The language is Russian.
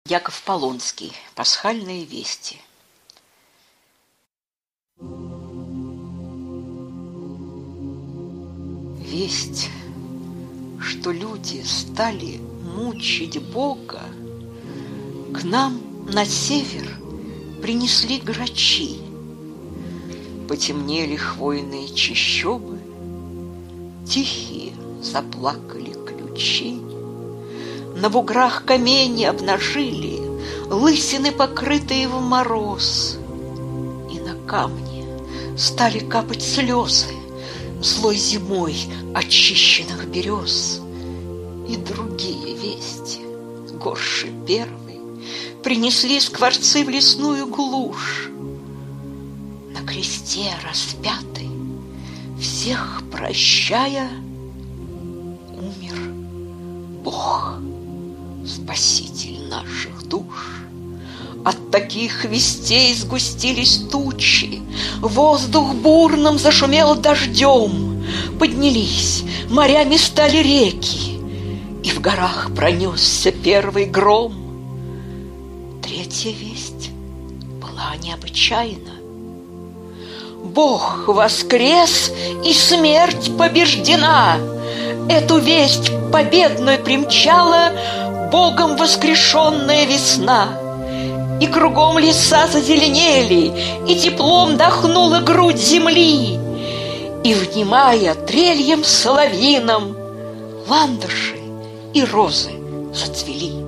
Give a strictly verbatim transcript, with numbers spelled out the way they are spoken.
Яков Полонский. Пасхальные вести. Весть, что люди стали мучить Бога, к нам на север принесли грачи. Потемнели хвойные чащобы, тихие заплакали ключи. На буграх камени обнажили лысины, покрытые в мороз, и на камни стали капать слезы злой зимой очищенных берез. И другие вести, горше первой, принесли скворцы в лесную глушь. На кресте распятый, всех прощая, умер Бог, Спаситель наших душ. От таких вестей сгустились тучи, воздух бурным зашумел дождем, поднялись, морями стали реки, и в горах пронесся первый гром. Третья весть была необычайна. Бог воскрес, и смерть побеждена. Эту весть победную примчала Богом воскрешенная весна. И кругом леса зазеленели, и теплом дохнула грудь земли. И, внимая трельем соловьиным, ландыши и розы зацвели.